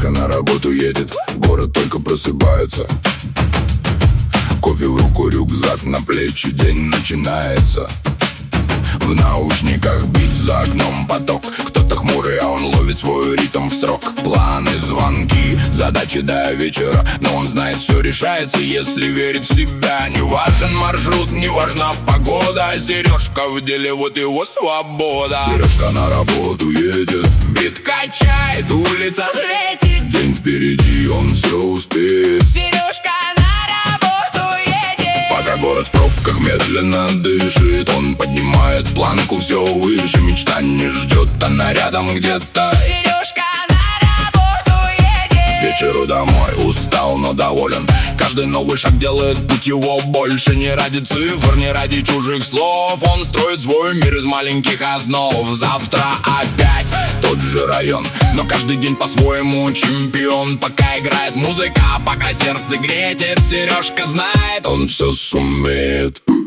Сережка на работу едет, город только просыпается. Кофе в руку, рюкзак на плечи, день начинается. В наушниках бит, за окном поток. Кто-то хмурый, а он ловит свой ритм в срок. Планы, звонки, задачи до вечера, но он знает, все решается, если верит в себя. Не важен маршрут, не важна погода, Сережка в деле, вот его свобода. Сережка на работу едет, бит качает, улица светит. День впереди, он все успеет. Сережка на работу едет. Пока город в пробках медленно дышит, он поднимает планку все выше. Мечта не ждет, она рядом где-то. Сережка на работу едет. К вечеру домой, устал, но доволен. Каждый новый шаг делает путь его больше. Не ради цифр, не ради чужих слов, он строит свой мир из маленьких основ. Завтра опять тот же район, но каждый день по-своему чемпион. Пока играет музыка, пока сердце гретит, Сережка знает, он все сумеет.